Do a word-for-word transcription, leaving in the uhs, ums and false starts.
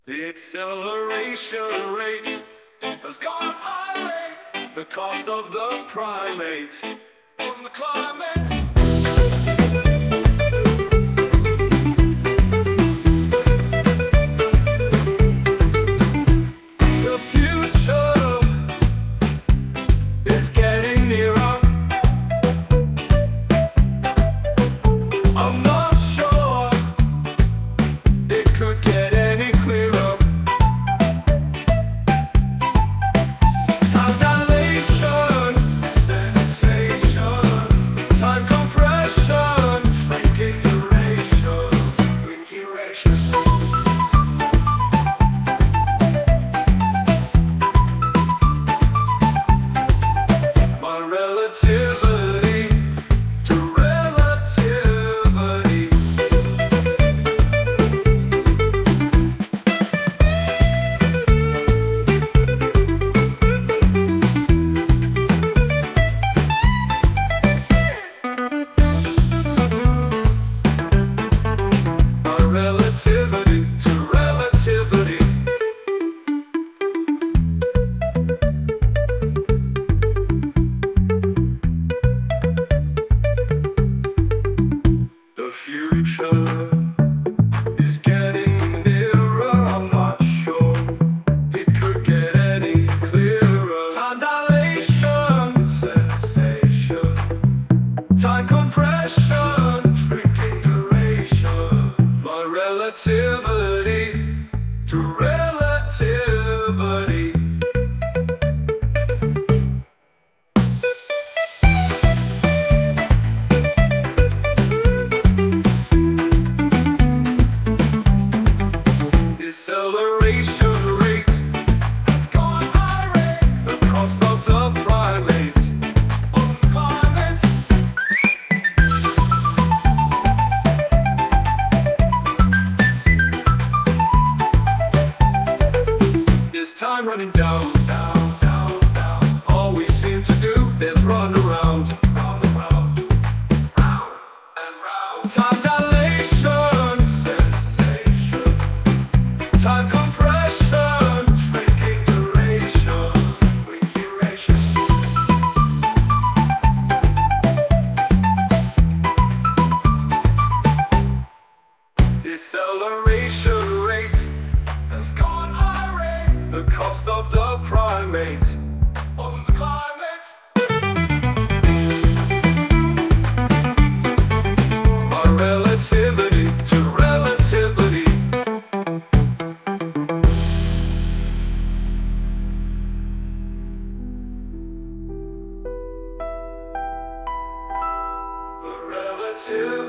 The acceleration rate has gone high. The cost of the primate on the climate. The future is getting nearer. I'm not sure it could get any clearer. Time dilation, sensation, time compression, shrinking duration, duration. My relativity to relativity. My relativity to relativity. The future is getting nearer. I'm not sure it could get any clearer. Time dilation, sensation, time compression, shrinking duration. My relativity to relativity. Acceleration rate has gone high. The cost of the primate on the climate. Is time running down, down, down, down? All we seem to do is run around, round and round, round and round. Time dilation, sensation, time compression, shrinking duration, duration. Acceleration rate has gone high. The cost of the primate on the climate. My relativity to relativity. The relativity